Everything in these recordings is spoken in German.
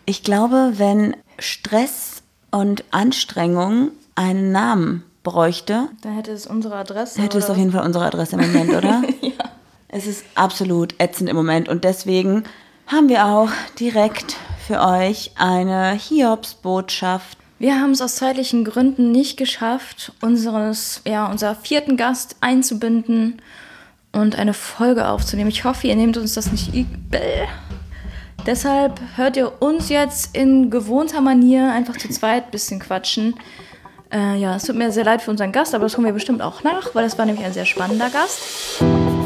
Ich glaube, wenn Stress und Anstrengung einen Namen bräuchte, dann hätte es unsere Adresse. Hätte es auf jeden Fall unsere Adresse im Moment, oder? Ja. Es ist absolut ätzend im Moment und deswegen haben wir auch direkt für euch eine Hiobsbotschaft. Wir haben es aus zeitlichen Gründen nicht geschafft, unser 4. Gast einzubinden und eine Folge aufzunehmen. Ich hoffe, ihr nehmt uns das nicht übel. Deshalb hört ihr uns jetzt in gewohnter Manier einfach zu zweit ein bisschen quatschen. Es tut mir sehr leid für unseren Gast, aber das holen wir bestimmt auch nach, weil das war nämlich ein sehr spannender Gast.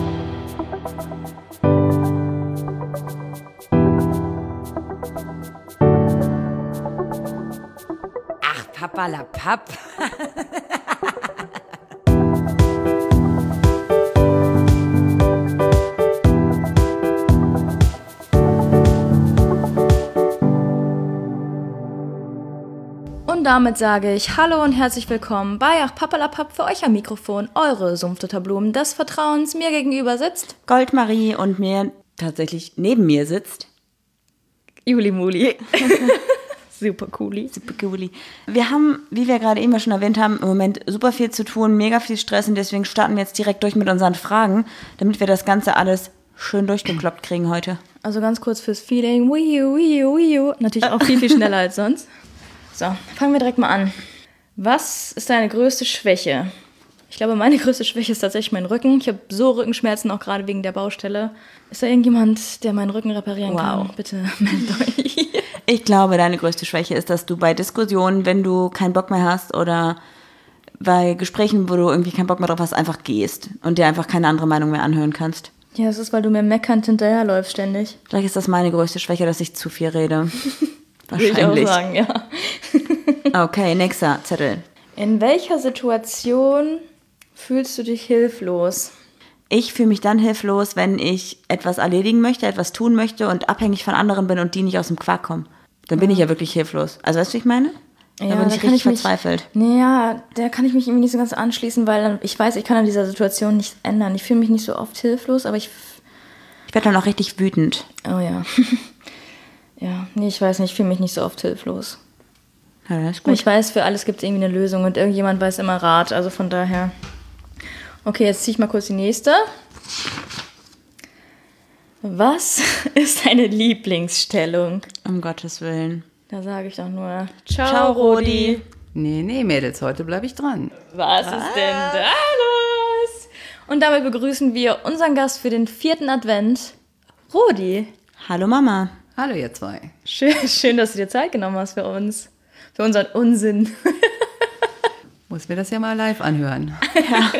Ach, Papperlapapp. Und damit sage ich Hallo und herzlich willkommen bei Ach Papperlapapp, für euch am Mikrofon, eure Sumpfdotterblumen des Vertrauens. Mir gegenüber sitzt Goldmarie und mir tatsächlich neben mir sitzt Juli Muli. Super cooli. Super cooli. Wir haben, wie wir gerade eben schon erwähnt haben, im Moment super viel zu tun, mega viel Stress und deswegen starten wir jetzt direkt durch mit unseren Fragen, damit wir das Ganze alles schön durchgekloppt kriegen heute. Also ganz kurz fürs Feeling. Wiu. Natürlich auch viel, viel schneller als sonst. So, fangen wir direkt mal an. Was ist deine größte Schwäche? Ich glaube, meine größte Schwäche ist tatsächlich mein Rücken. Ich habe so Rückenschmerzen, auch gerade wegen der Baustelle. Ist da irgendjemand, der meinen Rücken reparieren kann? Bitte meldet euch. Ich glaube, deine größte Schwäche ist, dass du bei Diskussionen, wenn du keinen Bock mehr hast oder bei Gesprächen, wo du irgendwie keinen Bock mehr drauf hast, einfach gehst und dir einfach keine andere Meinung mehr anhören kannst. Ja, das ist, weil du mir meckernd hinterherläufst ständig. Vielleicht ist das meine größte Schwäche, dass ich zu viel rede. Wahrscheinlich. Würde ich auch sagen, ja. Okay, nächster Zettel. In welcher Situation fühlst du dich hilflos? Ich fühle mich dann hilflos, wenn ich etwas erledigen möchte, etwas tun möchte und abhängig von anderen bin und die nicht aus dem Quark kommen. Dann bin ich ja wirklich hilflos. Also weißt du, wie ich meine? Ja, da bin ich richtig verzweifelt. Naja, da kann ich mich irgendwie nicht so ganz anschließen, weil ich weiß, ich kann an dieser Situation nichts ändern. Ich fühle mich nicht so oft hilflos, aber ich werde dann auch richtig wütend. Oh ja. Ja, nee, ich weiß nicht, ich fühle mich nicht so oft hilflos. Ja, das ist gut. Ich weiß, für alles gibt es irgendwie eine Lösung und irgendjemand weiß immer Rat, also von daher. Okay, jetzt ziehe ich mal kurz die nächste. Was ist deine Lieblingsstellung? Um Gottes Willen. Da sage ich doch nur Ciao, Rodi. Nee, Mädels, heute bleibe ich dran. Was ist denn da los? Und damit begrüßen wir unseren Gast für den 4. Advent, Rodi. Hallo Mama. Hallo ihr zwei. Schön, dass du dir Zeit genommen hast für uns. Für unseren Unsinn. Muss mir das ja mal live anhören. Ja.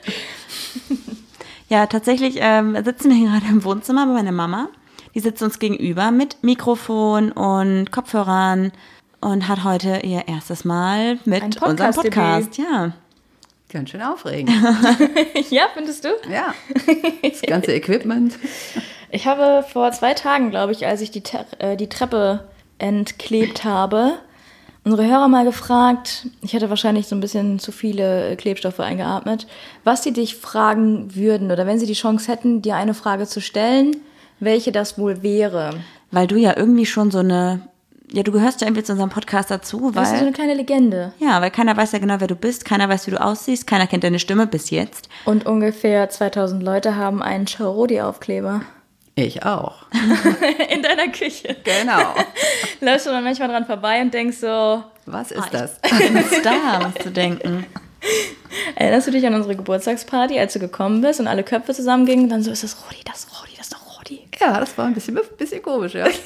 Ja, tatsächlich sitzen wir hier gerade im Wohnzimmer bei meiner Mama. Die sitzt uns gegenüber mit Mikrofon und Kopfhörern und hat heute ihr erstes Mal mit unserem Podcast. Ja. Ganz schön aufregend. Ja, findest du? Ja, das ganze Equipment. Ich habe vor 2 Tagen, glaube ich, als ich die Treppe entklebt habe, unsere Hörer mal gefragt, ich hätte wahrscheinlich so ein bisschen zu viele Klebstoffe eingeatmet, was sie dich fragen würden oder wenn sie die Chance hätten, dir eine Frage zu stellen, welche das wohl wäre. Weil du ja irgendwie schon so eine, ja, du gehörst ja irgendwie zu unserem Podcast dazu, weil... Das ist so eine kleine Legende. Ja, weil keiner weiß ja genau, wer du bist, keiner weiß, wie du aussiehst, keiner kennt deine Stimme bis jetzt. Und ungefähr 2000 Leute haben einen Ciao-Rodi-Aufkleber. Ich auch. In deiner Küche. Genau. Läufst du dann manchmal dran vorbei und denkst so... Was ist das? Ein Star, musst du denken. Erinnerst du dich an unsere Geburtstagsparty, als du gekommen bist und alle Köpfe zusammengingen und dann so, ist das Rodi, das ist doch Rodi. Ja, das war ein bisschen komisch, ja.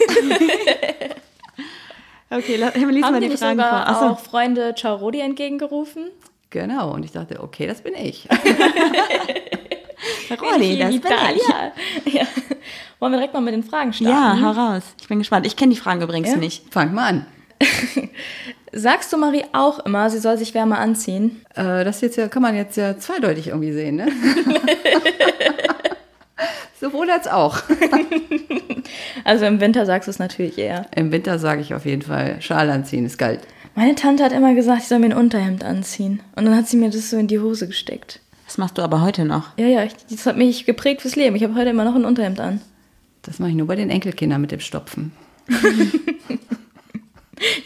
Okay, lies mal die Fragen vor. Haben auch Freunde Ciao Rodi entgegengerufen? Genau, und ich dachte, okay, das bin ich. Rodi, das bin ich. Ja. Wollen wir direkt mal mit den Fragen starten? Ja, hau raus. Ich bin gespannt. Ich kenne die Fragen übrigens nicht. Fang mal an. Sagst du Marie auch immer, sie soll sich wärmer anziehen? Das jetzt ja, kann man jetzt ja zweideutig irgendwie sehen, ne? Sowohl als auch. Also im Winter sagst du es natürlich eher. Im Winter sage ich auf jeden Fall, Schal anziehen ist kalt. Meine Tante hat immer gesagt, ich soll mir ein Unterhemd anziehen. Und dann hat sie mir das so in die Hose gesteckt. Das machst du aber heute noch. Ja, das hat mich geprägt fürs Leben. Ich habe heute immer noch ein Unterhemd an. Das mache ich nur bei den Enkelkindern mit dem Stopfen.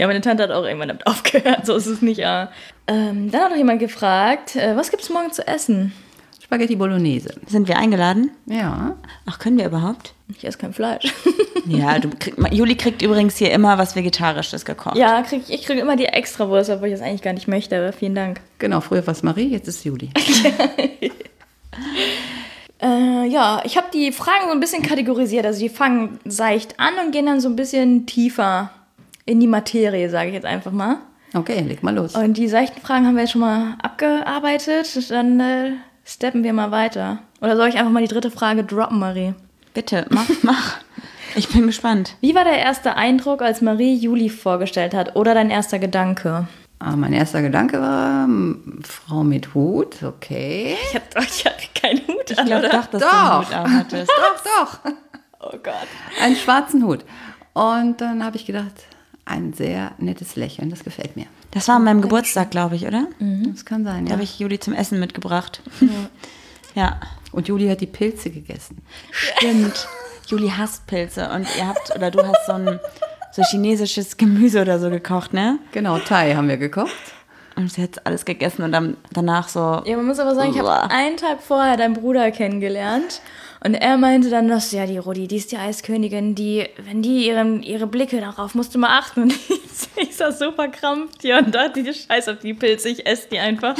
Ja, meine Tante hat auch irgendwann damit aufgehört, so ist es nicht. Dann hat noch jemand gefragt, was gibt es morgen zu essen? Spaghetti Bolognese. Sind wir eingeladen? Ja. Ach, können wir überhaupt? Ich esse kein Fleisch. Ja, Juli kriegt übrigens hier immer was Vegetarisches gekocht. Ja, ich kriege immer die Extrawurst, obwohl ich das eigentlich gar nicht möchte, aber vielen Dank. Genau, früher war es Marie, jetzt ist Juli. Ja, ich habe die Fragen so ein bisschen kategorisiert. Also die fangen seicht an und gehen dann so ein bisschen tiefer in die Materie, sage ich jetzt einfach mal. Okay, leg mal los. Und die seichten Fragen haben wir jetzt schon mal abgearbeitet. Dann steppen wir mal weiter. Oder soll ich einfach mal die dritte Frage droppen, Marie? Bitte, mach. Ich bin gespannt. Wie war der erste Eindruck, als Marie Juli vorgestellt hat? Oder dein erster Gedanke? Mein erster Gedanke war, Frau mit Hut, okay. Ich hatte keinen Hut an, Ich glaube doch, dass du einen Hut auf hattest. Doch. Oh Gott. Einen schwarzen Hut. Und dann habe ich gedacht, ein sehr nettes Lächeln, das gefällt mir. Das war an meinem Geburtstag, glaube ich, oder? Das kann sein, Da ja. habe ich Juli zum Essen mitgebracht. Ja. Und Juli hat die Pilze gegessen. Stimmt. Juli hasst Pilze und du hast so chinesisches Gemüse oder so gekocht, ne? Genau, Thai haben wir gekocht. Und sie hat alles gegessen und dann danach so... Ja, man muss aber sagen, ich habe einen Tag vorher deinen Bruder kennengelernt und er meinte dann, dass ja, die Rudi, die ist die Eiskönigin, wenn die ihre Blicke darauf musst du mal achten. Und ich saß so verkrampft hier und dachte, die Scheiß auf die Pilze, ich esse die einfach.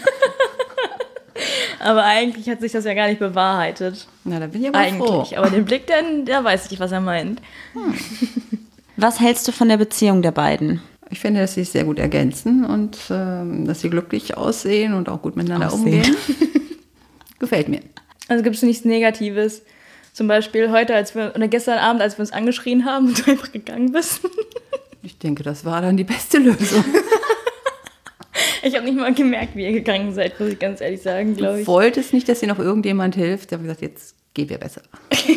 Aber eigentlich hat sich das ja gar nicht bewahrheitet. Na, da bin ich aber froh. Aber den Blick, da weiß ich, was er meint. Was hältst du von der Beziehung der beiden? Ich finde, dass sie sich sehr gut ergänzen und dass sie glücklich aussehen und auch gut miteinander umgehen. Gefällt mir. Also gibt es nichts Negatives. Zum Beispiel heute, gestern Abend, als wir uns angeschrien haben und du einfach gegangen bist. Ich denke, das war dann die beste Lösung. Ich habe nicht mal gemerkt, wie ihr gegangen seid, muss ich ganz ehrlich sagen, glaube ich. Du wolltest nicht, dass dir noch irgendjemand hilft. Ich habe gesagt, jetzt geh wir besser.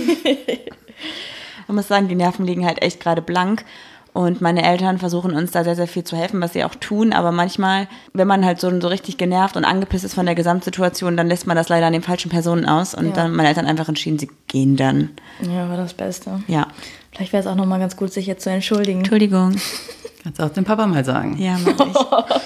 Man muss sagen, die Nerven liegen halt echt gerade blank. Und meine Eltern versuchen uns da sehr, sehr viel zu helfen, was sie auch tun. Aber manchmal, wenn man halt so richtig genervt und angepisst ist von der Gesamtsituation, dann lässt man das leider an den falschen Personen aus. Und dann haben meine Eltern einfach entschieden, sie gehen dann. Ja, war das Beste. Ja. Vielleicht wäre es auch nochmal ganz gut, sich jetzt zu entschuldigen. Entschuldigung. Kannst du auch dem Papa mal sagen. Ja, mach ich.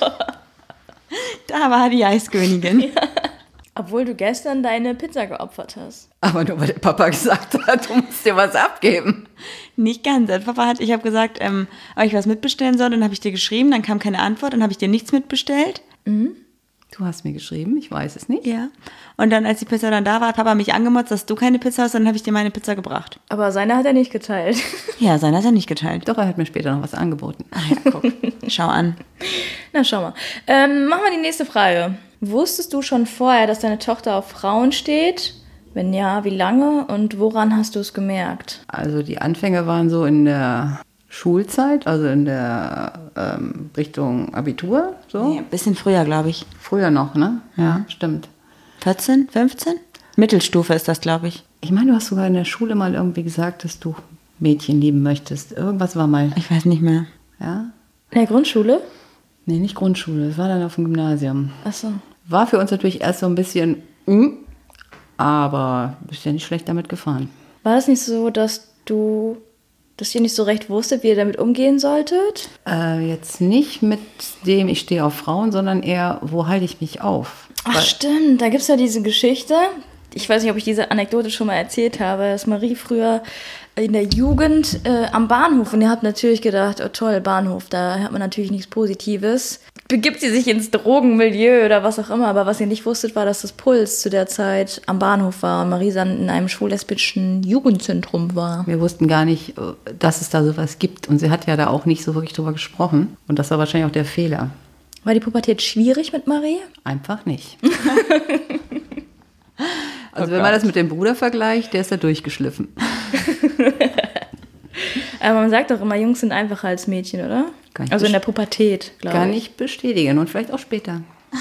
Da war die Eiskönigin. Ja. Obwohl du gestern deine Pizza geopfert hast. Aber nur weil der Papa gesagt hat, du musst dir was abgeben. Nicht ganz. Ich habe gesagt, ob ich was mitbestellen soll. Dann habe ich dir geschrieben, dann kam keine Antwort. Dann habe ich dir nichts mitbestellt. Du hast mir geschrieben, ich weiß es nicht. Ja. Und dann, als die Pizza dann da war, hat Papa mich angemotzt, dass du keine Pizza hast. Dann habe ich dir meine Pizza gebracht. Aber seine hat er nicht geteilt. Ja, seine hat er nicht geteilt. Doch, er hat mir später noch was angeboten. Ah ja, guck. Schau an. Na, schau mal. Machen wir die nächste Frage. Wusstest du schon vorher, dass deine Tochter auf Frauen steht? Wenn ja, wie lange und woran hast du es gemerkt? Also die Anfänge waren so in der Schulzeit, also in der Richtung Abitur. So. Nee, ein bisschen früher, glaube ich. Früher noch, ne? Ja, stimmt. 14, 15? Mittelstufe ist das, glaube ich. Ich meine, du hast sogar in der Schule mal irgendwie gesagt, dass du Mädchen lieben möchtest. Irgendwas war mal. Ich weiß nicht mehr. Ja? In der Grundschule? Nee, nicht Grundschule. Das war dann auf dem Gymnasium. Ach so. War für uns natürlich erst so ein bisschen, aber bist ja nicht schlecht damit gefahren. War das nicht so, dass ihr nicht so recht wusstet, wie ihr damit umgehen solltet? Jetzt nicht mit dem, ich stehe auf Frauen, sondern eher, wo halte ich mich auf? Ach stimmt, da gibt es ja diese Geschichte. Ich weiß nicht, ob ich diese Anekdote schon mal erzählt habe, dass Marie früher in der Jugend am Bahnhof, und ihr habt natürlich gedacht, oh toll, Bahnhof, da hat man natürlich nichts Positives. Begibt sie sich ins Drogenmilieu oder was auch immer, aber was ihr nicht wusstet, war, dass das Puls zu der Zeit am Bahnhof war und Marie dann in einem schwul-lesbischen Jugendzentrum war. Wir wussten gar nicht, dass es da sowas gibt und sie hat ja da auch nicht so wirklich drüber gesprochen und das war wahrscheinlich auch der Fehler. War die Pubertät schwierig mit Marie? Einfach nicht. Also wenn man das mit dem Bruder vergleicht, der ist ja durchgeschliffen. Aber man sagt doch immer, Jungs sind einfacher als Mädchen, oder? Also in der Pubertät, glaube ich. Kann ich bestätigen und vielleicht auch später.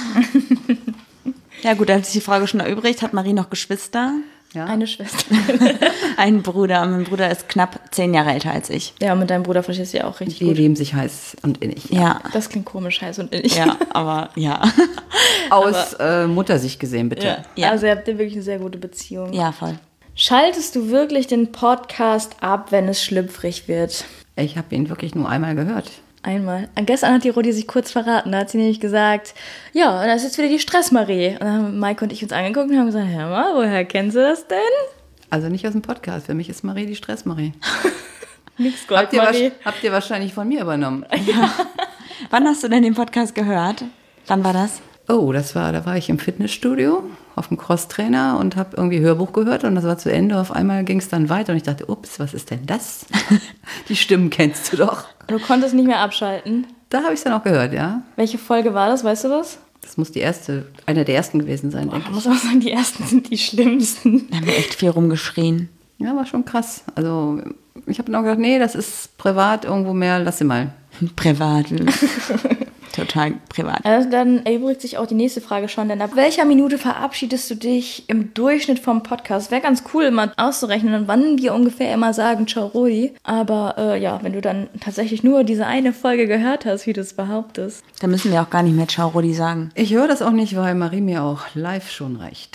Ja gut, dann ist die Frage schon erübrigt. Hat Marie noch Geschwister? Ja. Eine Schwester. Einen Bruder. Mein Bruder ist knapp 10 Jahre älter als ich. Ja, mit deinem Bruder verstehst du ja auch richtig Die gut. lieben sich heiß und innig. Ja. Das klingt komisch, heiß und innig. Ja, aber ja. Aus Muttersicht gesehen, bitte. Ja. Also ihr habt ja wirklich eine sehr gute Beziehung. Ja, voll. Schaltest du wirklich den Podcast ab, wenn es schlüpfrig wird? Ich habe ihn wirklich nur einmal gehört. Einmal. Gestern hat die Rodi sich kurz verraten. Da hat sie nämlich gesagt, ja, das ist jetzt wieder die Stress-Marie. Und dann haben Maike und ich uns angeguckt und haben gesagt, hör mal, woher kennst du das denn? Also nicht aus dem Podcast. Für mich ist Marie die Stress-Marie. Nix Gold, Marie. Habt ihr wahrscheinlich von mir übernommen. Ja. Wann hast du denn den Podcast gehört? Wann war das? Oh, da war ich im Fitnessstudio auf dem Crosstrainer und habe irgendwie Hörbuch gehört und das war zu Ende. Auf einmal ging es dann weiter und ich dachte, ups, was ist denn das? Die Stimmen kennst du doch. Du konntest nicht mehr abschalten. Da habe ich es dann auch gehört, ja. Welche Folge war das, weißt du das? Das muss eine der ersten gewesen sein, denke ich. Ich muss auch sagen, die ersten sind die schlimmsten. Da haben wir echt viel rumgeschrien. Ja, war schon krass. Also ich habe dann auch gedacht, nee, das ist privat irgendwo mehr, lass sie mal. Privat. Total privat. Also dann erübrigt sich auch die nächste Frage schon, denn ab welcher Minute verabschiedest du dich im Durchschnitt vom Podcast? Wäre ganz cool, mal auszurechnen, wann wir ungefähr immer sagen, ciao Rodi. Aber wenn du dann tatsächlich nur diese eine Folge gehört hast, wie du es behauptest. Da müssen wir auch gar nicht mehr ciao Rodi sagen. Ich höre das auch nicht, weil Marie mir auch live schon reicht.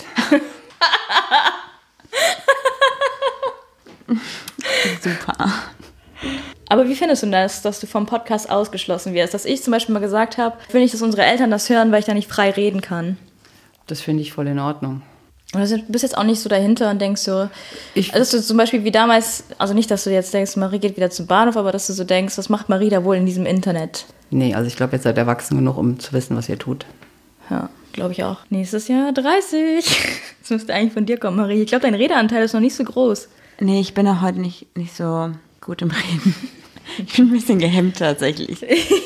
Super. Aber wie findest du das, dass du vom Podcast ausgeschlossen wirst? Dass ich zum Beispiel mal gesagt habe, ich will nicht, dass unsere Eltern das hören, weil ich da nicht frei reden kann. Das finde ich voll in Ordnung. Und du bist jetzt auch nicht so dahinter und denkst so, dass du zum Beispiel wie damals, also nicht, dass du jetzt denkst, Marie geht wieder zum Bahnhof, aber dass du so denkst, was macht Marie da wohl in diesem Internet? Nee, also ich glaube, jetzt seid ihr erwachsen genug, um zu wissen, was ihr tut. Ja, glaube ich auch. Nächstes Jahr 30. Das müsste eigentlich von dir kommen, Marie. Ich glaube, dein Redeanteil ist noch nicht so groß. Nee, ich bin ja heute nicht so gut im Reden. Ich bin ein bisschen gehemmt tatsächlich.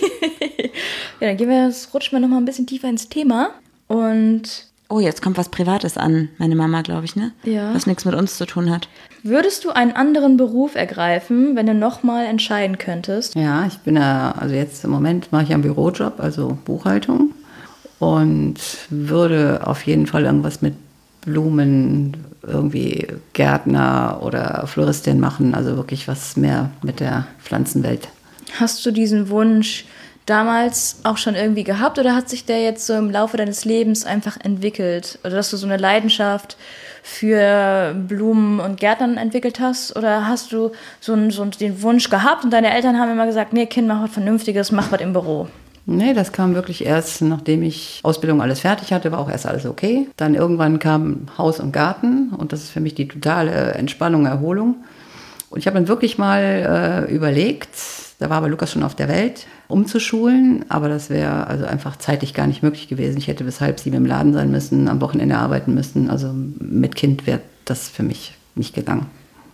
Ja, dann rutschen wir noch mal ein bisschen tiefer ins Thema. Und oh, jetzt kommt was Privates an, meine Mama, glaube ich, ne? Ja. Was nichts mit uns zu tun hat. Würdest du einen anderen Beruf ergreifen, wenn du nochmal entscheiden könntest? Ja, ich bin also jetzt im Moment mache ich einen Bürojob, also Buchhaltung. Und würde auf jeden Fall irgendwas mit Blumen, irgendwie Gärtner oder Floristin machen, also wirklich was mehr mit der Pflanzenwelt. Hast du diesen Wunsch damals auch schon irgendwie gehabt oder hat sich der jetzt so im Laufe deines Lebens einfach entwickelt? Oder dass du so eine Leidenschaft für Blumen und Gärtnern entwickelt hast? Oder hast du so den Wunsch gehabt und deine Eltern haben immer gesagt, nee, Kind, mach was Vernünftiges, mach was im Büro? Nee, das kam wirklich erst, nachdem ich Ausbildung alles fertig hatte, war auch erst alles okay. Dann irgendwann kam Haus und Garten und das ist für mich die totale Entspannung, Erholung. Und ich habe dann wirklich mal überlegt, da war aber Lukas schon auf der Welt, umzuschulen, aber das wäre also einfach zeitlich gar nicht möglich gewesen. Ich hätte bis 6:30 im Laden sein müssen, am Wochenende arbeiten müssen. Also mit Kind wäre das für mich nicht gegangen.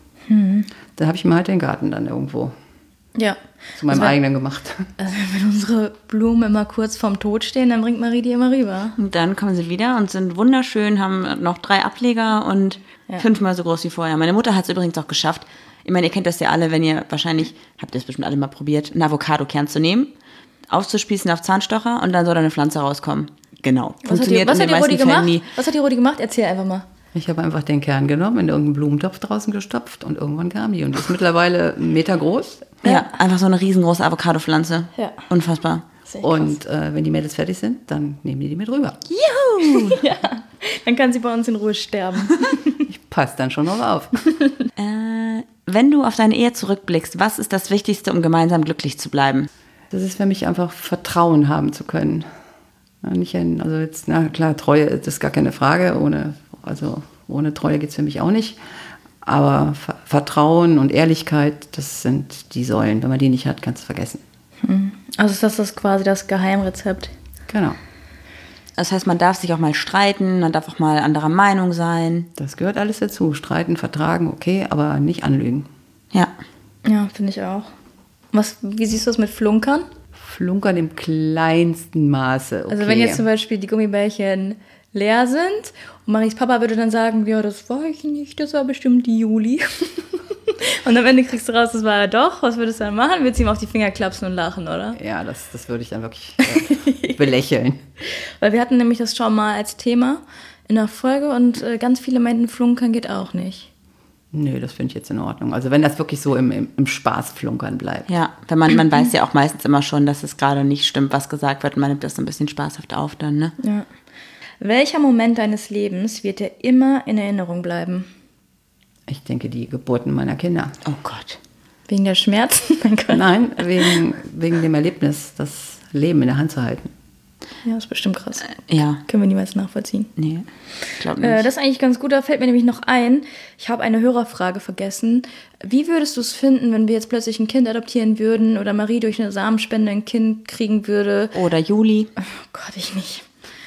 Da habe ich mir halt den Garten dann irgendwo zu meinem eigenen gemacht. Also wenn unsere Blumen immer kurz vorm Tod stehen, dann bringt Marie die immer rüber. Und dann kommen sie wieder und sind wunderschön, haben noch 3 Ableger und 5-mal so groß wie vorher. Meine Mutter hat es übrigens auch geschafft. Ich meine, ihr kennt das ja alle, wenn ihr wahrscheinlich, habt ihr es bestimmt alle mal probiert, einen Avocado-Kern zu nehmen, aufzuspießen auf Zahnstocher und dann soll da eine Pflanze rauskommen. Genau. Funktioniert was hat die Rodi gemacht? nie. Was hat die Rodi gemacht? Erzähl einfach mal. Ich habe einfach den Kern genommen, in irgendeinen Blumentopf draußen gestopft und irgendwann kam die. Und die ist mittlerweile 1 Meter groß. Ja, einfach so eine riesengroße Avocado-Pflanze. Ja. Unfassbar. Und wenn die Mädels fertig sind, dann nehmen die mit rüber. Juhu! Ja, dann kann sie bei uns in Ruhe sterben. Ich passe dann schon noch auf. Wenn du auf deine Ehe zurückblickst, was ist das Wichtigste, um gemeinsam glücklich zu bleiben? Das ist für mich einfach Vertrauen haben zu können. Klar, Treue ist gar keine Frage. Ohne Treue geht es für mich auch nicht. Aber Vertrauen und Ehrlichkeit, das sind die Säulen. Wenn man die nicht hat, kannst du vergessen. Also ist das quasi das Geheimrezept? Genau. Das heißt, man darf sich auch mal streiten, man darf auch mal anderer Meinung sein. Das gehört alles dazu. Streiten, vertragen, okay, aber nicht anlügen. Ja. Ja, finde ich auch. Wie siehst du das mit Flunkern? Flunkern im kleinsten Maße, okay. Also wenn jetzt zum Beispiel die Gummibärchen leer sind und Maries Papa würde dann sagen, ja, das war ich nicht, das war bestimmt die Juli. Und am Ende kriegst du raus, das war er doch. Was würdest du dann machen? Würdest du ihm auf die Finger klapsen und lachen, oder? Ja, das würde ich dann wirklich belächeln. Weil wir hatten nämlich das schon mal als Thema in der Folge und ganz viele meinten, Flunkern geht auch nicht. Nö, das finde ich jetzt in Ordnung. Also wenn das wirklich so im Spaßflunkern bleibt. Ja, wenn man weiß ja auch meistens immer schon, dass es gerade nicht stimmt, was gesagt wird. Und man nimmt das so ein bisschen spaßhaft auf dann, ne? Ja. Welcher Moment deines Lebens wird dir immer in Erinnerung bleiben? Ich denke, die Geburten meiner Kinder. Oh Gott. Wegen der Schmerzen? Nein, wegen dem Erlebnis, das Leben in der Hand zu halten. Ja, das ist bestimmt krass. Ja. Können wir niemals nachvollziehen. Nee, ich glaube nicht. Das ist eigentlich ganz gut, da fällt mir nämlich noch ein, ich habe eine Hörerfrage vergessen. Wie würdest du es finden, wenn wir jetzt plötzlich ein Kind adoptieren würden oder Marie durch eine Samenspende ein Kind kriegen würde? Oder Juli. Oh Gott, ich nicht.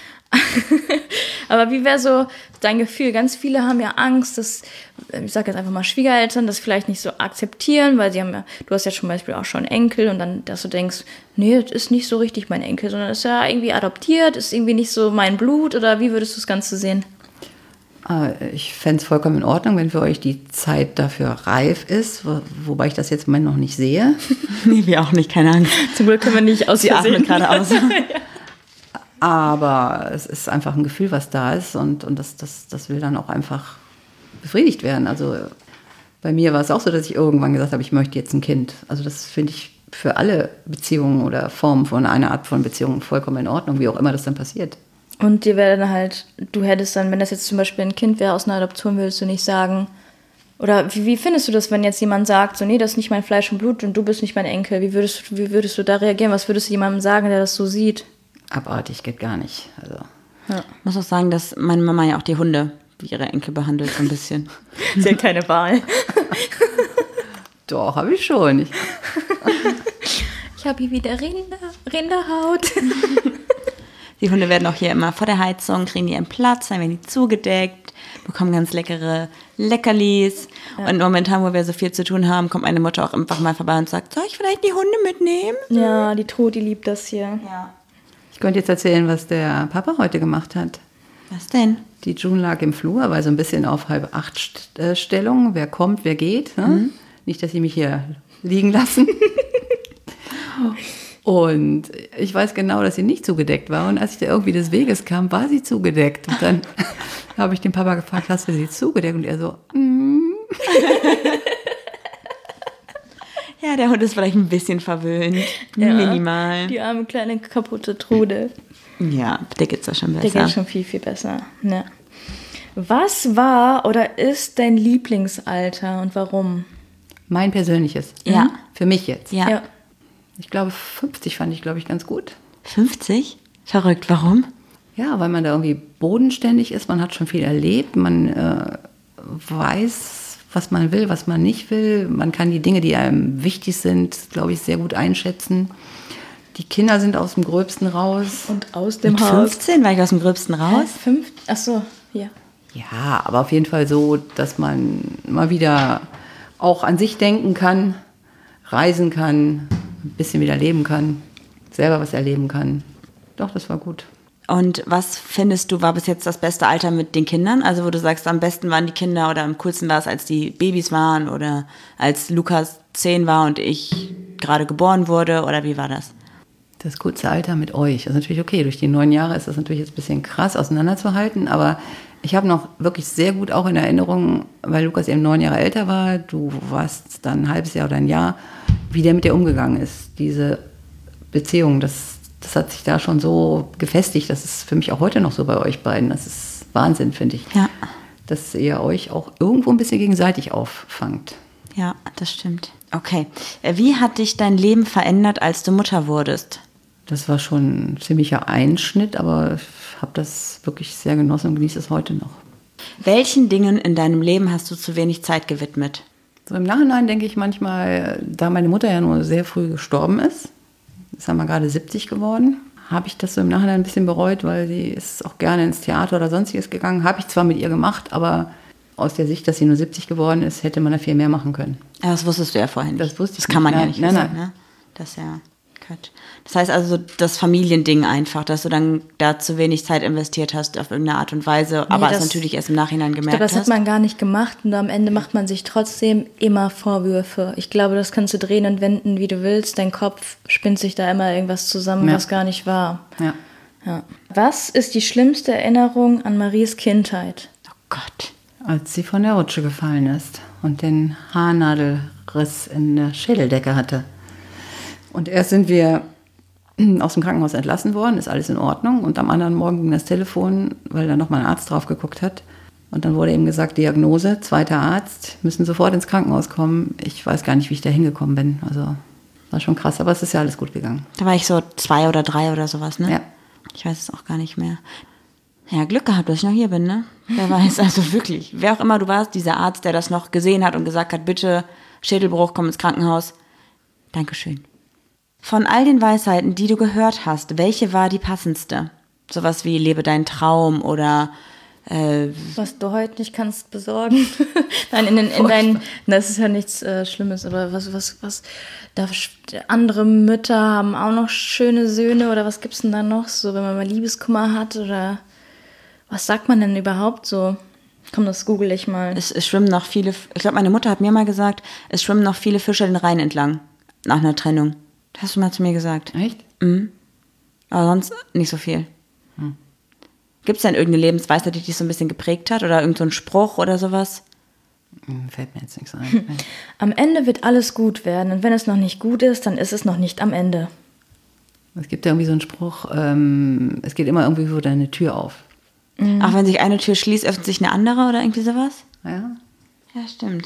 Aber wie wäre so dein Gefühl? Ganz viele haben ja Angst, dass, ich sage jetzt einfach mal Schwiegereltern, das vielleicht nicht so akzeptieren, weil sie haben ja, du hast ja zum Beispiel auch schon Enkel und dann, dass du denkst, nee, das ist nicht so richtig mein Enkel, sondern ist ja irgendwie adoptiert, ist irgendwie nicht so mein Blut, oder wie würdest du das Ganze sehen? Ich fände es vollkommen in Ordnung, wenn für euch die Zeit dafür reif ist, wobei ich das jetzt im Moment noch nicht sehe. Nee, wir auch nicht, keine Angst. Zum Glück können wir nicht aus Sie atmen gerade aus. Ja. Aber es ist einfach ein Gefühl, was da ist und das will dann auch einfach befriedigt werden. Also bei mir war es auch so, dass ich irgendwann gesagt habe, ich möchte jetzt ein Kind. Also das finde ich für alle Beziehungen oder Formen von einer Art von Beziehungen vollkommen in Ordnung, wie auch immer das dann passiert. Und dir wäre dann halt, du hättest dann, wenn das jetzt zum Beispiel ein Kind wäre aus einer Adoption, würdest du nicht sagen, oder wie findest du das, wenn jetzt jemand sagt, so nee, das ist nicht mein Fleisch und Blut und du bist nicht mein Enkel, wie würdest du da reagieren, was würdest du jemandem sagen, der das so sieht? Abartig geht gar nicht. Also. Ja. Ich muss auch sagen, dass meine Mama ja auch die Hunde wie ihre Enkel behandelt, so ein bisschen. Sie hat keine Wahl. Doch, habe ich schon. Ich habe hier wieder Rinderhaut. Die Hunde werden auch hier immer vor der Heizung, kriegen die ihren Platz, dann werden die zugedeckt, bekommen ganz leckere Leckerlis. Ja. Und momentan, wo wir so viel zu tun haben, kommt meine Mutter auch einfach mal vorbei und sagt, soll ich vielleicht die Hunde mitnehmen? Ja, die Trudi liebt das hier. Ja. Ich könnte jetzt erzählen, was der Papa heute gemacht hat. Was denn? Die June lag im Flur, war so ein bisschen auf 7:30 Stellung. Wer kommt, wer geht. Ne? Mhm. Nicht, dass sie mich hier liegen lassen. Und ich weiß genau, dass sie nicht zugedeckt war. Und als ich da irgendwie des Weges kam, war sie zugedeckt. Und dann habe ich den Papa gefragt, hast du sie zugedeckt? Und er so, Ja, der Hund ist vielleicht ein bisschen verwöhnt. Ja, minimal. Die arme kleine kaputte Trude. Ja, der geht's doch schon besser. Der geht schon viel, viel besser. Ja. Was war oder ist dein Lieblingsalter und warum? Mein persönliches. Ja. Für mich jetzt. Ja. Ich glaube, 50 fand ich, ganz gut. 50? Verrückt. Warum? Ja, weil man da irgendwie bodenständig ist. Man hat schon viel erlebt. Man weiß, was man will, was man nicht will. Man kann die Dinge, die einem wichtig sind, glaube ich, sehr gut einschätzen. Die Kinder sind aus dem Gröbsten raus. Und aus dem Mit Haus. 15 war ich aus dem Gröbsten raus? 5? Ach so, ja. Ja, aber auf jeden Fall so, dass man mal wieder auch an sich denken kann, reisen kann, ein bisschen wieder leben kann, selber was erleben kann. Doch, das war gut. Und was findest du, war bis jetzt das beste Alter mit den Kindern? Also wo du sagst, am besten waren die Kinder oder am coolsten war es, als die Babys waren oder als Lukas 10 war und ich gerade geboren wurde, oder wie war das? Das coolste Alter mit euch. Das ist natürlich okay, durch die 9 Jahre ist das natürlich jetzt ein bisschen krass auseinanderzuhalten, aber ich habe noch wirklich sehr gut auch in Erinnerung, weil Lukas eben 9 Jahre älter war, du warst dann ein halbes Jahr oder ein Jahr, wie der mit dir umgegangen ist. Diese Beziehung, das hat sich da schon so gefestigt. Das ist für mich auch heute noch so bei euch beiden. Das ist Wahnsinn, finde ich. Ja. Dass ihr euch auch irgendwo ein bisschen gegenseitig auffangt. Ja, das stimmt. Okay. Wie hat dich dein Leben verändert, als du Mutter wurdest? Das war schon ein ziemlicher Einschnitt, aber ich habe das wirklich sehr genossen und genieße es heute noch. Welchen Dingen in deinem Leben hast du zu wenig Zeit gewidmet? So im Nachhinein denke ich manchmal, da meine Mutter ja nur sehr früh gestorben ist, haben wir gerade 70 geworden, habe ich das so im Nachhinein ein bisschen bereut, weil sie ist auch gerne ins Theater oder sonstiges gegangen. Habe ich zwar mit ihr gemacht, aber aus der Sicht, dass sie nur 70 geworden ist, hätte man da viel mehr machen können. Ja, das wusstest du ja vorhin nicht. Das wusste ich Das kann man nicht. ja nicht wissen. Nein. Ne? Das ist ja Quatsch. Das heißt also das Familiending einfach, dass du dann da zu wenig Zeit investiert hast auf irgendeine Art und Weise, aber es natürlich erst im Nachhinein gemerkt hast. Das hat man gar nicht gemacht und am Ende macht man sich trotzdem immer Vorwürfe. Ich glaube, das kannst du drehen und wenden, wie du willst. Dein Kopf spinnt sich da immer irgendwas zusammen, was gar nicht war. Ja. Was ist die schlimmste Erinnerung an Maries Kindheit? Oh Gott. Als sie von der Rutsche gefallen ist und den Haarnadelriss in der Schädeldecke hatte. Und erst sind wir aus dem Krankenhaus entlassen worden, ist alles in Ordnung. Und am anderen Morgen ging das Telefon, weil da nochmal ein Arzt drauf geguckt hat. Und dann wurde eben gesagt, Diagnose, 2. Arzt, müssen sofort ins Krankenhaus kommen. Ich weiß gar nicht, wie ich da hingekommen bin. Also war schon krass, aber es ist ja alles gut gegangen. Da war ich so 2 oder 3 oder sowas, ne? Ja. Ich weiß es auch gar nicht mehr. Ja, Glück gehabt, dass ich noch hier bin, ne? Wer weiß, also wirklich. Wer auch immer du warst, dieser Arzt, der das noch gesehen hat und gesagt hat, bitte, Schädelbruch, komm ins Krankenhaus. Dankeschön. Von all den Weisheiten, die du gehört hast, welche war die passendste? Sowas wie lebe deinen Traum oder was du heute nicht kannst besorgen. Nein, in deinen, das ist ja nichts Schlimmes, aber was da andere Mütter haben auch noch schöne Söhne oder was gibt's denn da noch so, wenn man mal Liebeskummer hat oder was sagt man denn überhaupt so? Komm, das google ich mal. Es schwimmen noch viele, ich glaube, meine Mutter hat mir mal gesagt, es schwimmen noch viele Fische den Rhein entlang nach einer Trennung. Das hast du mal zu mir gesagt. Echt? Mhm. Aber sonst nicht so viel. Gibt es denn irgendeine Lebensweisheit, die dich so ein bisschen geprägt hat? Oder irgend so ein Spruch oder sowas? Fällt mir jetzt nichts ein. Am Ende wird alles gut werden. Und wenn es noch nicht gut ist, dann ist es noch nicht am Ende. Es gibt ja irgendwie so einen Spruch, es geht immer irgendwie so deine Tür auf. Auch wenn sich eine Tür schließt, öffnet sich eine andere oder irgendwie sowas? Ja. Ja, stimmt.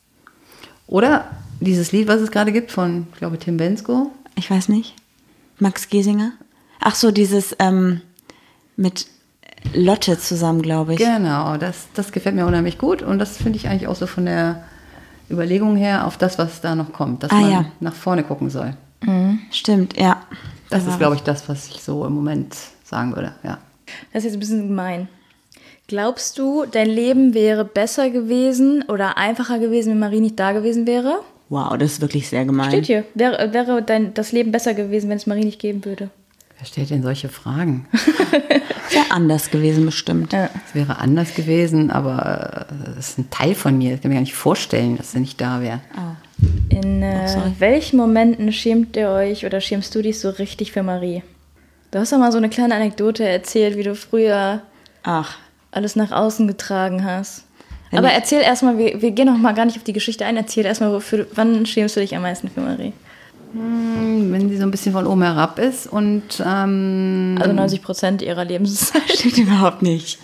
Oder dieses Lied, was es gerade gibt von, ich glaube, Tim Bendzko. Ich weiß nicht. Max Giesinger? Ach so, dieses mit Lotte zusammen, glaube ich. Genau, das gefällt mir unheimlich gut und das finde ich eigentlich auch so von der Überlegung her auf das, was da noch kommt, dass man nach vorne gucken soll. Stimmt, ja. Das ist, glaube ich, das, was ich so im Moment sagen würde, ja. Das ist jetzt ein bisschen gemein. Glaubst du, dein Leben wäre besser gewesen oder einfacher gewesen, wenn Marie nicht da gewesen wäre? Wow, das ist wirklich sehr gemein. Steht hier. Wäre das Leben besser gewesen, wenn es Marie nicht geben würde? Wer stellt denn solche Fragen? Wäre anders gewesen bestimmt. Ja. Es wäre anders gewesen, aber das ist ein Teil von mir. Ich kann mir gar nicht vorstellen, dass sie nicht da wäre. Oh. In welchen Momenten schämt ihr euch oder schämst du dich so richtig für Marie? Du hast doch mal so eine kleine Anekdote erzählt, wie du früher alles nach außen getragen hast. Aber erzähl erstmal, wir gehen noch mal gar nicht auf die Geschichte ein, erzähl erstmal, wann schämst du dich am meisten für Marie? Wenn sie so ein bisschen von oben herab ist und also 90% ihrer Lebenszeit. Stimmt überhaupt nicht.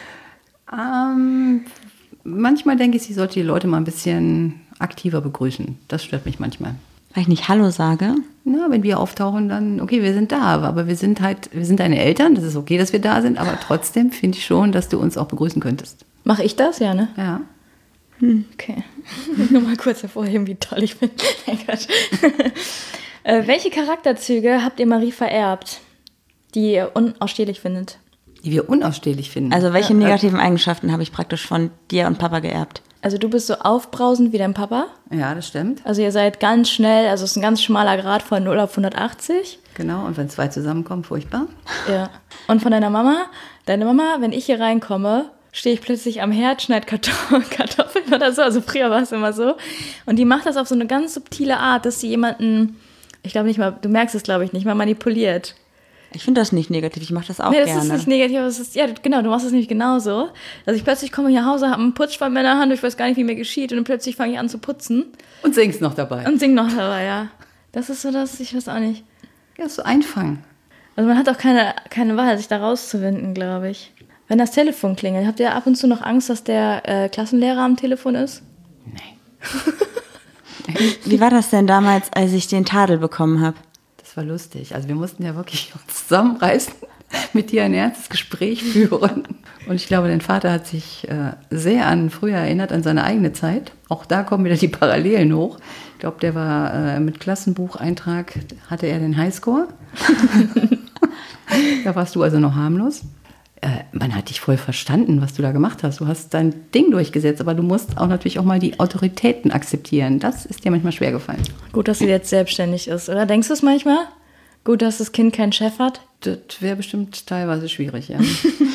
Manchmal denke ich, sie sollte die Leute mal ein bisschen aktiver begrüßen. Das stört mich manchmal. Weil ich nicht Hallo sage? Na, wenn wir auftauchen, dann, okay, wir sind da, aber wir sind deine Eltern, das ist okay, dass wir da sind, aber trotzdem finde ich schon, dass du uns auch begrüßen könntest. Mache ich das? Ja, ne? Ja. Okay. Nur mal kurz hervorheben, wie toll ich bin. Mein Gott. Welche Charakterzüge habt ihr Marie vererbt, die ihr unausstehlich findet? Die wir unausstehlich finden. Also welche negativen Eigenschaften habe ich praktisch von dir und Papa geerbt? Also du bist so aufbrausend wie dein Papa. Ja, das stimmt. Also ihr seid ganz schnell, also es ist ein ganz schmaler Grad von 0 auf 180. Genau, und wenn 2 zusammenkommen, furchtbar. Ja. Und von deiner Mama, wenn ich hier reinkomme, stehe ich plötzlich am Herd, schneide Kartoffeln oder so. Also früher war es immer so. Und die macht das auf so eine ganz subtile Art, dass sie jemanden, ich glaube nicht mal, du merkst es glaube ich nicht mal, manipuliert. Ich finde das nicht negativ, ich mache das auch gerne. Nee, das ist nicht negativ, aber es ist, ja genau, du machst das nämlich genauso. Also ich plötzlich komme hier nach Hause, habe einen Putzschwamm in der Hand, ich weiß gar nicht, wie mir geschieht und dann plötzlich fange ich an zu putzen. Und singst noch dabei. Und sing noch dabei, ja. Das ist so das, ich weiß auch nicht. Ja, so einfangen. Also man hat auch keine Wahl, sich da rauszuwinden, glaube ich. Wenn das Telefon klingelt, habt ihr ab und zu noch Angst, dass der Klassenlehrer am Telefon ist? Nee. Wie war das denn damals, als ich den Tadel bekommen habe? Das war lustig. Also wir mussten ja wirklich uns zusammenreißen, mit dir ein ernstes Gespräch führen. Und ich glaube, dein Vater hat sich sehr früher erinnert, an seine eigene Zeit. Auch da kommen wieder die Parallelen hoch. Ich glaube, der war mit Klassenbucheintrag, hatte er den Highscore. Da warst du also noch harmlos. Man hat dich voll verstanden, was du da gemacht hast. Du hast dein Ding durchgesetzt, aber du musst auch natürlich auch mal die Autoritäten akzeptieren. Das ist dir manchmal schwer gefallen. Gut, dass sie jetzt selbstständig ist, oder? Denkst du es manchmal? Gut, dass das Kind keinen Chef hat? Das wäre bestimmt teilweise schwierig, ja.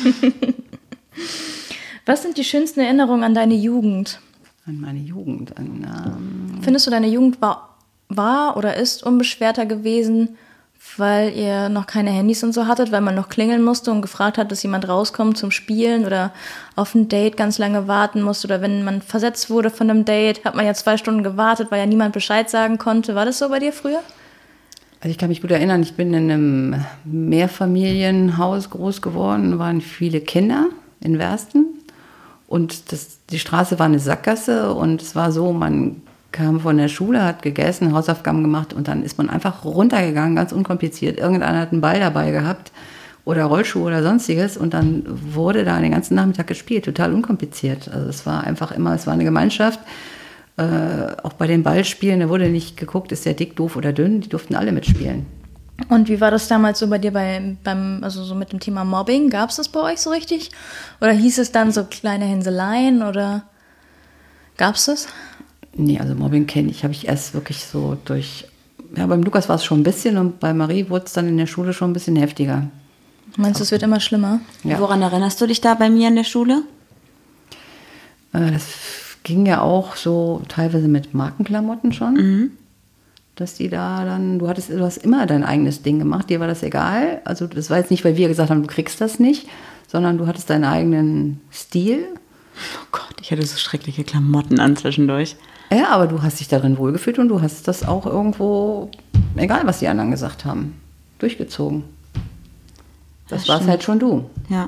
Was sind die schönsten Erinnerungen an deine Jugend? An meine Jugend. Findest du, deine Jugend war oder ist unbeschwerter gewesen, weil ihr noch keine Handys und so hattet, weil man noch klingeln musste und gefragt hat, dass jemand rauskommt zum Spielen oder auf ein Date ganz lange warten musste oder wenn man versetzt wurde von einem Date, hat man ja 2 Stunden gewartet, weil ja niemand Bescheid sagen konnte. War das so bei dir früher? Also ich kann mich gut erinnern, ich bin in einem Mehrfamilienhaus groß geworden, waren viele Kinder in Wersten Und die Straße war eine Sackgasse und es war so, man kam von der Schule, hat gegessen, Hausaufgaben gemacht und dann ist man einfach runtergegangen, ganz unkompliziert. Irgendeiner hat einen Ball dabei gehabt oder Rollschuhe oder sonstiges und dann wurde da den ganzen Nachmittag gespielt, total unkompliziert. Also es war einfach immer, es war eine Gemeinschaft. Auch bei den Ballspielen, da wurde nicht geguckt, ist der dick, doof oder dünn, die durften alle mitspielen. Und wie war das damals so bei dir also so mit dem Thema Mobbing? Gab es das bei euch so richtig? Oder hieß es dann so kleine Hänseleien oder gab es das? Nee, also Mobbing habe ich erst wirklich so beim Lukas war es schon ein bisschen und bei Marie wurde es dann in der Schule schon ein bisschen heftiger. Meinst du, es wird immer schlimmer? Ja. Woran erinnerst du dich da bei mir in der Schule? Das ging ja auch so teilweise mit Markenklamotten schon. Mhm. Dass die da dann, du hast immer dein eigenes Ding gemacht, dir war das egal. Also das war jetzt nicht, weil wir gesagt haben, du kriegst das nicht, sondern du hattest deinen eigenen Stil. Oh Gott, ich hatte so schreckliche Klamotten an zwischendurch. Ja, aber du hast dich darin wohlgefühlt und du hast das auch irgendwo, egal was die anderen gesagt haben, durchgezogen. Das war's halt schon du. Ja.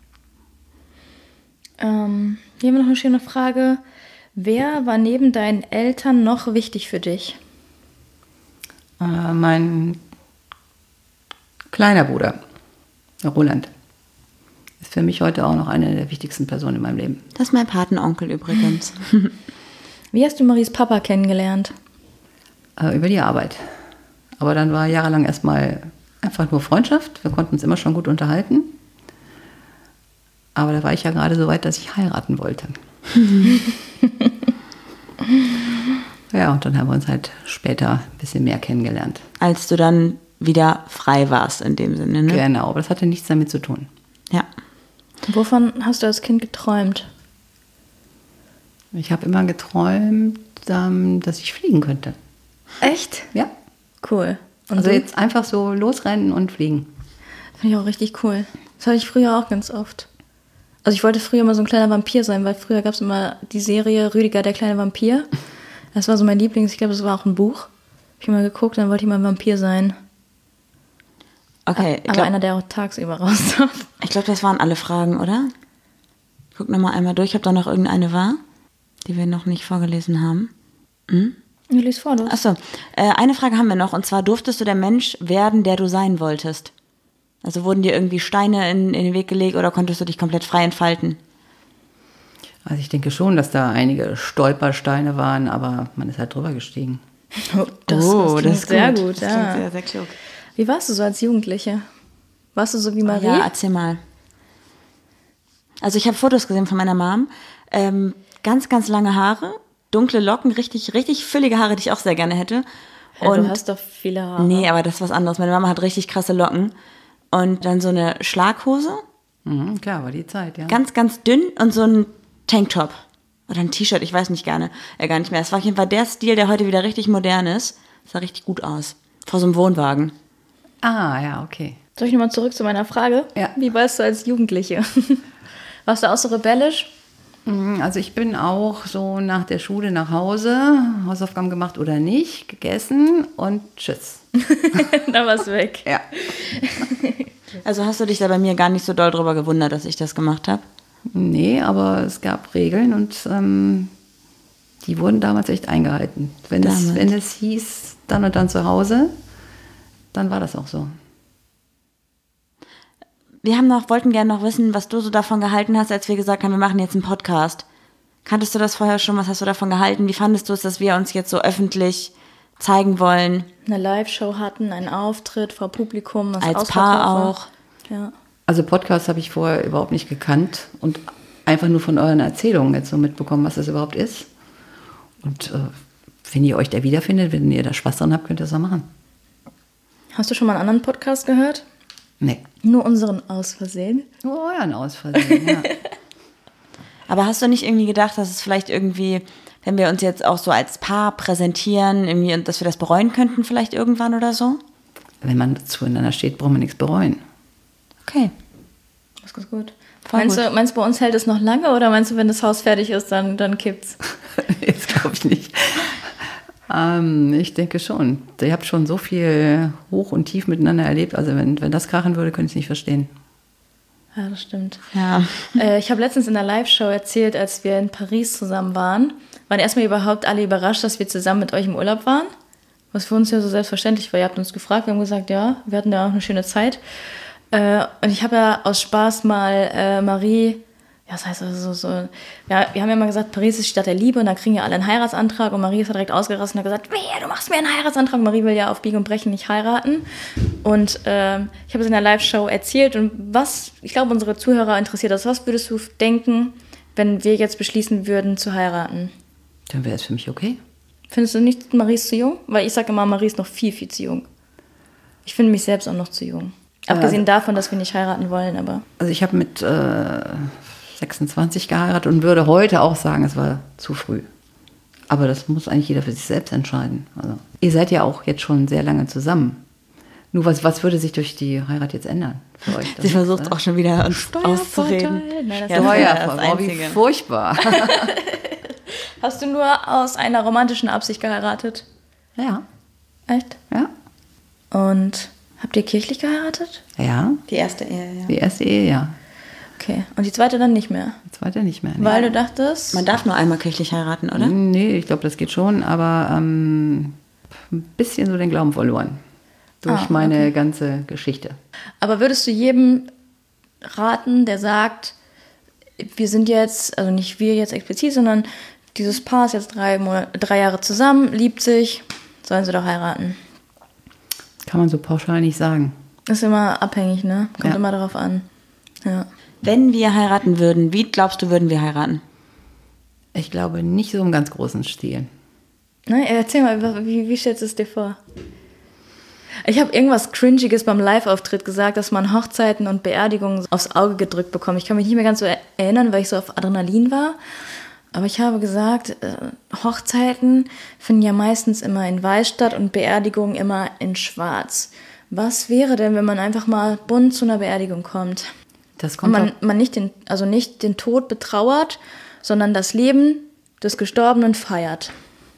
Hier haben wir noch eine schöne Frage. Wer war neben deinen Eltern noch wichtig für dich? Mein kleiner Bruder, Roland, ist für mich heute auch noch eine der wichtigsten Personen in meinem Leben. Das ist mein Patenonkel übrigens. Wie hast du Maries Papa kennengelernt? Über die Arbeit. Aber dann war jahrelang erstmal einfach nur Freundschaft. Wir konnten uns immer schon gut unterhalten. Aber da war ich ja gerade so weit, dass ich heiraten wollte. Ja, und dann haben wir uns halt später ein bisschen mehr kennengelernt. Als du dann wieder frei warst in dem Sinne, ne? Genau, aber das hatte nichts damit zu tun. Ja. Wovon hast du als Kind geträumt? Ich habe immer geträumt, dass ich fliegen könnte. Echt? Ja. Cool. Und also jetzt einfach so losrennen und fliegen. Finde ich auch richtig cool. Das hatte ich früher auch ganz oft. Also ich wollte früher immer so ein kleiner Vampir sein, weil früher gab es immer die Serie Rüdiger, der kleine Vampir. Das war so mein Lieblings. Ich glaube, das war auch ein Buch. Habe ich mal geguckt, dann wollte ich mal ein Vampir sein. Okay. Aber einer, der auch tagsüber raus darf. Ich glaube, das waren alle Fragen, oder? Ich guck nochmal einmal durch, ob da noch irgendeine war, die wir noch nicht vorgelesen haben. Hm? Ja, lies vor, du. Achso, eine Frage haben wir noch. Und zwar, durftest du der Mensch werden, der du sein wolltest? Also wurden dir irgendwie Steine in den Weg gelegt oder konntest du dich komplett frei entfalten? Also ich denke schon, dass da einige Stolpersteine waren, aber man ist halt drüber gestiegen. Das ist sehr gut. Das klingt sehr, sehr klug. Wie warst du so als Jugendliche? Warst du so wie Marie? Ja, erzähl mal. Also ich habe Fotos gesehen von meiner Mom. Ganz, ganz lange Haare, dunkle Locken, richtig, richtig füllige Haare, die ich auch sehr gerne hätte. Ja, und du hast doch viele Haare. Nee, aber das ist was anderes. Meine Mama hat richtig krasse Locken. Und dann so eine Schlaghose. Mhm, klar, war die Zeit, ja. Ganz, ganz dünn und so ein Tanktop. Oder ein T-Shirt, ich weiß gar nicht mehr. Es war auf jeden Fall der Stil, der heute wieder richtig modern ist. Sah richtig gut aus. Vor so einem Wohnwagen. Ah, ja, okay. Soll ich nochmal zurück zu meiner Frage? Ja. Wie warst du als Jugendliche? Warst du auch so rebellisch? Also ich bin auch so nach der Schule nach Hause, Hausaufgaben gemacht oder nicht, gegessen und tschüss. Da war's weg. Ja. Also hast du dich da bei mir gar nicht so doll drüber gewundert, dass ich das gemacht habe? Nee, aber es gab Regeln und die wurden damals echt eingehalten. Wenn es hieß, dann und dann zu Hause, dann war das auch so. Wir wollten gerne noch wissen, was du so davon gehalten hast, als wir gesagt haben, wir machen jetzt einen Podcast. Kanntest du das vorher schon? Was hast du davon gehalten? Wie fandest du es, dass wir uns jetzt so öffentlich zeigen wollen? Eine Live-Show hatten, einen Auftritt vor Publikum. Als Paar auch. Ja. Also Podcast habe ich vorher überhaupt nicht gekannt und einfach nur von euren Erzählungen jetzt so mitbekommen, was das überhaupt ist. Und wenn ihr euch da wiederfindet, wenn ihr da Spaß dran habt, könnt ihr das auch machen. Hast du schon mal einen anderen Podcast gehört? Nee. Nur unseren aus Versehen? Nur euren aus Versehen, ja. Aber hast du nicht irgendwie gedacht, dass es vielleicht irgendwie, wenn wir uns jetzt auch so als Paar präsentieren, irgendwie, dass wir das bereuen könnten vielleicht irgendwann oder so? Wenn man zueinander steht, braucht man nichts bereuen. Okay. Das ist ganz gut. Meinst du, bei uns hält es noch lange oder meinst du, wenn das Haus fertig ist, dann kippt's? Das glaube ich nicht. Ich denke schon. Ihr habt schon so viel hoch und tief miteinander erlebt. Also wenn das krachen würde, könnte ich es nicht verstehen. Ja, das stimmt. Ja. Ich habe letztens in der Live-Show erzählt, als wir in Paris zusammen waren erstmal überhaupt alle überrascht, dass wir zusammen mit euch im Urlaub waren. Was für uns ja so selbstverständlich war. Ihr habt uns gefragt, wir haben gesagt, ja, wir hatten da auch eine schöne Zeit. Und ich habe ja aus Spaß mal Marie, ja, das heißt also ja, wir haben ja mal gesagt, Paris ist die Stadt der Liebe und da kriegen ja alle einen Heiratsantrag und Marie ist ja direkt ausgerastet und hat gesagt, du machst mir einen Heiratsantrag. Marie will ja auf Biegen und Brechen nicht heiraten. Und ich habe es in der Live-Show erzählt und ich glaube, unsere Zuhörer interessiert das. Was würdest du denken, wenn wir jetzt beschließen würden, zu heiraten? Dann wäre es für mich okay. Findest du nicht, Marie ist zu jung? Weil ich sage immer, Marie ist noch viel, viel zu jung. Ich finde mich selbst auch noch zu jung. Abgesehen davon, dass wir nicht heiraten wollen, aber... Also ich habe mit 26 geheiratet und würde heute auch sagen, es war zu früh. Aber das muss eigentlich jeder für sich selbst entscheiden. Also, ihr seid ja auch jetzt schon sehr lange zusammen. Nur was würde sich durch die Heirat jetzt ändern für euch? Sie versucht auch schon wieder uns auszureden. Nein, Steuervorteil, wie furchtbar. Hast du nur aus einer romantischen Absicht geheiratet? Ja. Echt? Ja. Und habt ihr kirchlich geheiratet? Ja. Die erste Ehe, ja. Die erste Ehe, ja. Okay. Und die zweite dann nicht mehr? Die zweite nicht mehr. Nee. Weil du dachtest... Man darf nur einmal kirchlich heiraten, oder? Nee, ich glaube, das geht schon, aber ein bisschen so den Glauben verloren. Durch meine ganze Geschichte. Aber würdest du jedem raten, der sagt, wir sind jetzt, also nicht wir jetzt explizit, sondern dieses Paar ist jetzt 3 Jahre zusammen, liebt sich, sollen sie doch heiraten? Kann man so pauschal nicht sagen. Ist immer abhängig, ne? Kommt immer darauf an. Ja. Wenn wir heiraten würden, wie glaubst du, würden wir heiraten? Ich glaube nicht so im ganz großen Stil. Nein, erzähl mal, wie stellst du es dir vor? Ich habe irgendwas Cringiges beim Live-Auftritt gesagt, dass man Hochzeiten und Beerdigungen aufs Auge gedrückt bekommt. Ich kann mich nicht mehr ganz so erinnern, weil ich so auf Adrenalin war. Aber ich habe gesagt, Hochzeiten finden ja meistens immer in weiß statt und Beerdigungen immer in schwarz. Was wäre denn, wenn man einfach mal bunt zu einer Beerdigung kommt? Das kommt und man nicht den Tod betrauert, sondern das Leben des Gestorbenen feiert.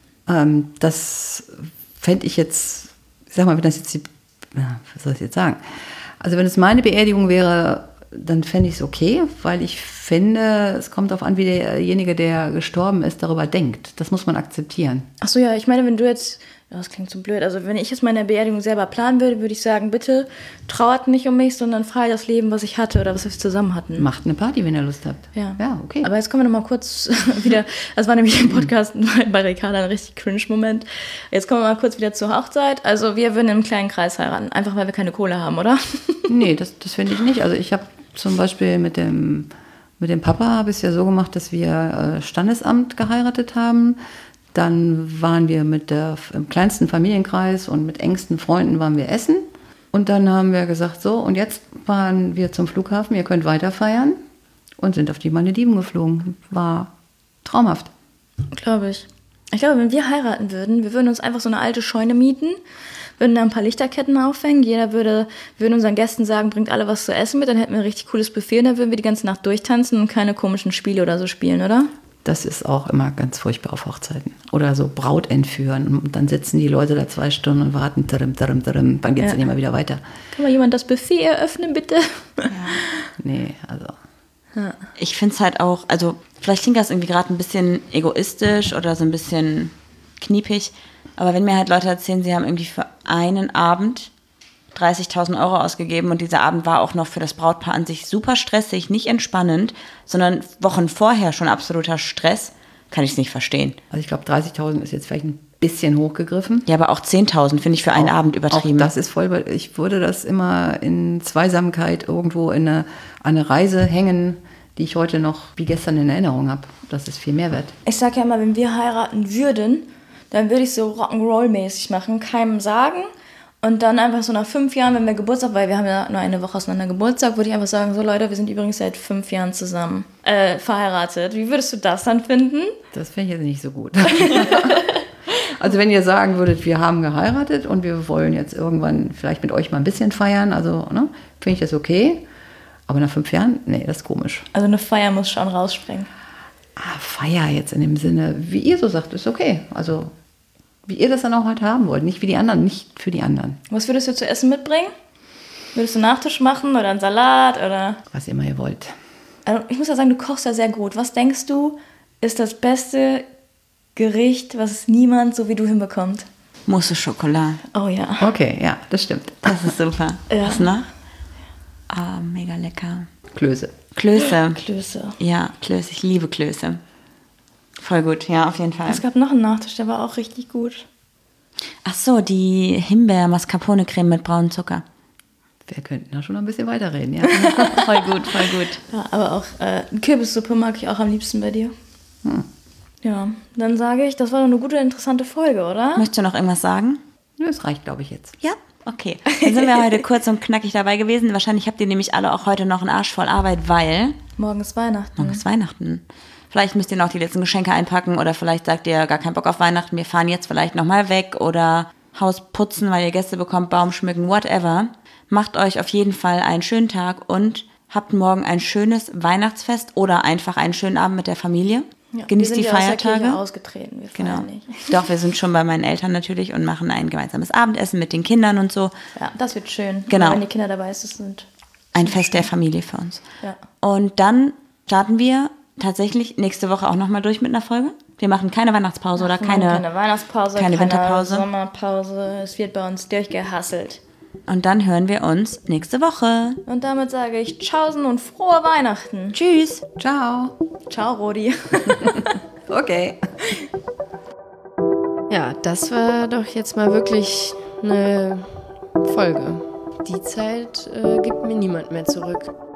Das fände ich jetzt, ich sag mal, wenn das jetzt was soll ich jetzt sagen? Also wenn es meine Beerdigung wäre, dann fände ich es okay, weil ich finde, es kommt darauf an, wie derjenige, der gestorben ist, darüber denkt. Das muss man akzeptieren. Ach so, ja, ich meine, wenn du jetzt, das klingt so blöd, also wenn ich jetzt meine Beerdigung selber planen würde, würde ich sagen, bitte trauert nicht um mich, sondern feiert das Leben, was ich hatte oder was wir zusammen hatten. Macht eine Party, wenn ihr Lust habt. Ja, okay. Aber jetzt kommen wir noch mal kurz wieder, das war nämlich im Podcast bei Ricarda ein richtig Cringe-Moment. Jetzt kommen wir mal kurz wieder zur Hochzeit. Also wir würden im kleinen Kreis heiraten, einfach weil wir keine Kohle haben, oder? Nee, das finde ich nicht. Also ich habe zum Beispiel mit dem Papa habe ich es ja so gemacht, dass wir Standesamt geheiratet haben. Dann waren wir im kleinsten Familienkreis und mit engsten Freunden waren wir essen. Und dann haben wir gesagt, so, und jetzt fahren wir zum Flughafen, ihr könnt weiter feiern. Und sind auf die Malediven geflogen. War traumhaft. Glaube ich. Ich glaube, wenn wir heiraten würden, wir würden uns einfach so eine alte Scheune mieten, würden da ein paar Lichterketten aufhängen, jeder würde unseren Gästen sagen, bringt alle was zu essen mit, dann hätten wir ein richtig cooles Buffet und dann würden wir die ganze Nacht durchtanzen und keine komischen Spiele oder so spielen, oder? Das ist auch immer ganz furchtbar auf Hochzeiten. Oder so Braut entführen und dann sitzen die Leute da 2 Stunden und warten, dann geht es dann immer wieder weiter. Kann mal jemand das Buffet eröffnen, bitte? Ja. Nee, also... Ja. Ich finde es halt auch, also vielleicht klingt das irgendwie gerade ein bisschen egoistisch oder so ein bisschen kniepig, aber wenn mir halt Leute erzählen, sie haben irgendwie für einen Abend 30.000 € ausgegeben und dieser Abend war auch noch für das Brautpaar an sich super stressig, nicht entspannend, sondern Wochen vorher schon absoluter Stress, kann ich es nicht verstehen. Also ich glaube 30.000 ist jetzt vielleicht ein bisschen hochgegriffen. Ja, aber auch 10.000 finde ich für einen Abend übertrieben. Auch das ist voll, ich würde das immer in Zweisamkeit irgendwo an eine Reise hängen, die ich heute noch wie gestern in Erinnerung habe. Das ist viel mehr wert. Ich sage ja immer, wenn wir heiraten würden, dann würde ich so Rock'n'Roll-mäßig machen, keinem sagen und dann einfach so nach 5 Jahren, wenn wir Geburtstag, weil wir haben ja nur eine Woche auseinander Geburtstag, würde ich einfach sagen, so Leute, wir sind übrigens seit 5 Jahren zusammen verheiratet. Wie würdest du das dann finden? Das finde ich jetzt nicht so gut. Also wenn ihr sagen würdet, wir haben geheiratet und wir wollen jetzt irgendwann vielleicht mit euch mal ein bisschen feiern, also finde ich das okay. Aber nach 5 Jahren, nee, das ist komisch. Also eine Feier muss schon rausspringen. Feier jetzt in dem Sinne, wie ihr so sagt, ist okay. Also wie ihr das dann auch heute haben wollt, nicht wie die anderen, nicht für die anderen. Was würdest du zu essen mitbringen? Würdest du Nachtisch machen oder einen Salat oder? Was immer ihr wollt. Also ich muss ja sagen, du kochst ja sehr gut. Was denkst du, ist das beste Gericht, was niemand so wie du hinbekommt? Mousse Schokolade. Oh ja. Okay, ja, das stimmt. Das ist super. Ja. Was noch? Ah, mega lecker. Klöße. Klöße. Klöße. Ja, Klöße. Ich liebe Klöße. Voll gut, ja, auf jeden Fall. Es gab noch einen Nachtisch, der war auch richtig gut. Ach so, die Himbeer-Mascarpone-Creme mit braunem Zucker. Wir könnten da schon noch ein bisschen weiterreden, ja. Voll gut, voll gut. Ja, aber auch Kürbissuppe mag ich auch am liebsten bei dir. Ja, dann sage ich, das war doch eine gute, interessante Folge, oder? Möchtest du noch irgendwas sagen? Das reicht, glaube ich, jetzt. Ja? Okay. Dann sind wir heute kurz und knackig dabei gewesen. Wahrscheinlich habt ihr nämlich alle auch heute noch einen Arsch voll Arbeit, weil... Morgen ist Weihnachten. Morgen ist Weihnachten. Vielleicht müsst ihr noch die letzten Geschenke einpacken oder vielleicht sagt ihr gar keinen Bock auf Weihnachten, wir fahren jetzt vielleicht nochmal weg oder Haus putzen, weil ihr Gäste bekommt, Baum schmücken, whatever. Macht euch auf jeden Fall einen schönen Tag und habt morgen ein schönes Weihnachtsfest oder einfach einen schönen Abend mit der Familie. Ja, Genießt die Feiertage. Wir sind ja aus der Kirche ausgetreten, wir feiern nicht. Doch, wir sind schon bei meinen Eltern natürlich und machen ein gemeinsames Abendessen mit den Kindern und so. Ja, das wird schön. Genau. Wenn die Kinder dabei sind. Ein Fest der Familie für uns. Ja. Und dann starten wir tatsächlich nächste Woche auch nochmal durch mit einer Folge. Wir machen keine Weihnachtspause oder keine Weihnachtspause, keine Winterpause. Sommerpause. Es wird bei uns durchgehasselt. Und dann hören wir uns nächste Woche. Und damit sage ich Tschaußen und frohe Weihnachten. Tschüss. Ciao. Ciao, Rodi. Okay. Ja, das war doch jetzt mal wirklich eine Folge. Die Zeit gibt mir niemand mehr zurück.